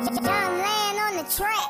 Young Land on the track.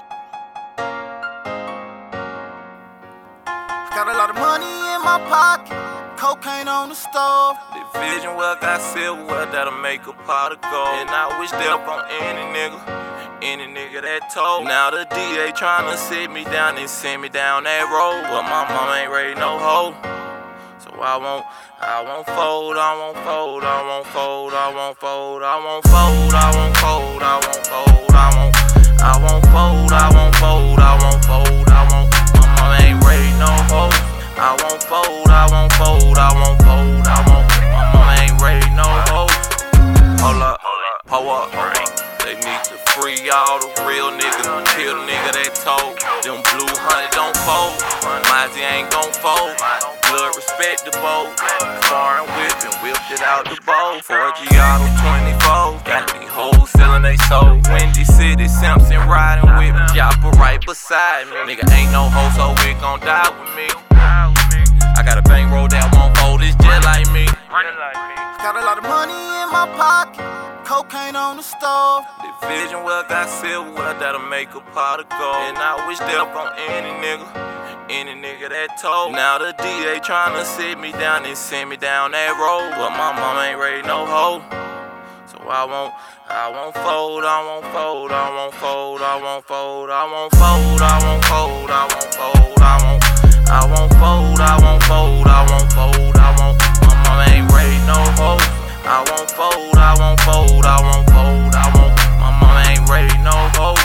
Got a lot of money in my pocket, cocaine on the stove. The vision well got silverware that'll make a pot of gold. And I wish death on any nigga that told. Now the DA tryna sit me down and send me down that road, but my mama ain't ready no hoe. So I won't fold, I won't fold, I won't fold, I won't fold, I won't fold, I won't fold, I won't fold, I won't fold, I won't fold, I won't fold, I won't. My mama ain't ready no hoe. I won't fold, I won't fold, I won't fold, I won't. My mama ain't ready no hoe. Hold up, pull up. They need to free all the real niggas, kill the nigga that told. Them blue honey don't fold, Mozzie ain't gon' fold. Blood respect the boat, foreign whippin', whipped it out the bowl. 4G Auto 24, got these hoes selling they soul. Windy City, Simpson riding with me, chopper right beside me. Nigga ain't no hoe, so we gon' die with me. I got a bankroll that won't fold, it's just like me. Got a lot of money in my pocket, cocaine on the stove. The vision well got silverware that'll make a pot of gold. And I wish death on any nigga that told. Now the DA tryna sit me down and send me down that road, but my mama ain't ready no hoe. So I won't fold, I won't fold, I won't fold, I won't fold, I won't fold, I won't fold, I won't fold, I won't fold, I won't fold, I won't fold, I won't. My mama ain't ready no hoe. I won't fold, I won't fold, I won't fold, I won't. My mama ain't ready no hoe.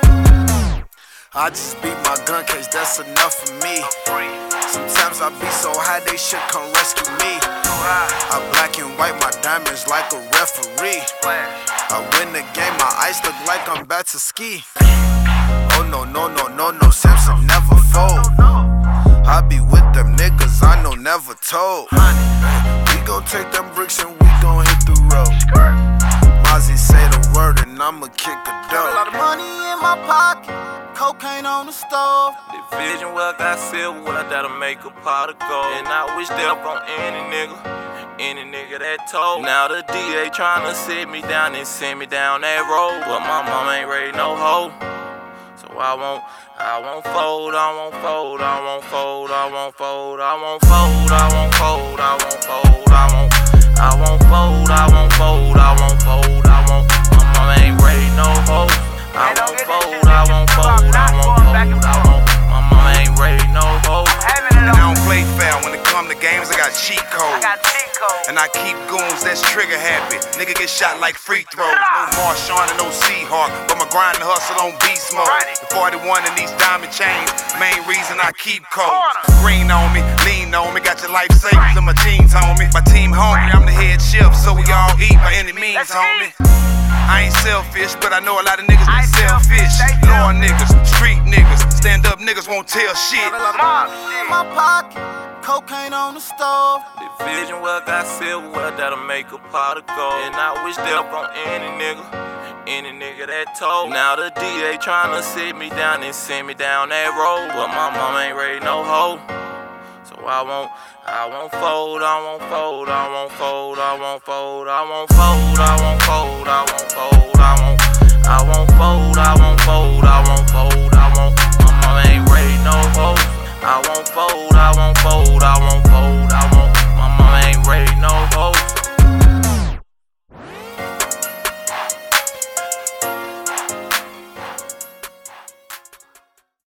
I just beat my gun case, that's enough for me. Sometimes I be so high they should come rescue me. I black and white my diamonds like a referee. I win the game, my ice look like I'm about to ski. Oh no, no, no, no, no, Samson never fold. I be with them niggas, I know never told. We gon' take them bricks and we gon' hit the road. Mozzie say the word and I'ma kick a dope. Got a lot of money in my pocket, cocaine on the stove. The vision well got silverware that'll make a pot of gold. And I wish death on any nigga that told. Now the DA tryna sit me down and send me down that road, but my mama ain't ready no hoe. So I won't fold, I won't fold, I won't fold, I won't fold, I won't fold, I won't fold, I won't fold, I won't fold, I won't fold, I won't fold, I won't. My mama ain't ready no hoe. I won't fold, I won't fold, I won't fold, I won't. My mama ain't ready no hoe. And I don't play fair when it come to games, I got cheat codes. And I keep goons that's trigger happy. Nigga get shot like free throws. No Marshawn and no Seahawk, but my grind and hustle on beast mode. The 41 in these diamond chains, main reason I keep cold. Green on me, lean on me, got your life savings in my jeans, homie. My team hungry, I'm the head chef, so we all eat by any means, homie. I ain't selfish, but I know a lot of niggas be selfish. Law niggas, street niggas, stand up niggas won't tell shit. Got a lot of money in my pocket, cocaine on the stove. The vision well got silverware that'll make a pot of gold. And I wish death on any nigga that told. Now the DA tryna sit me down and send me down that road, but my mama ain't ready no hoe. So I won't fold, I won't fold, I won't fold, I won't fold, I won't fold, I won't fold, I won't fold, I won't fold, I won't fold, I won't fold, I won't. My mama ain't ready no hoe. I won't fold, I won't fold, I won't fold, I won't. My mama ain't ready no hoe.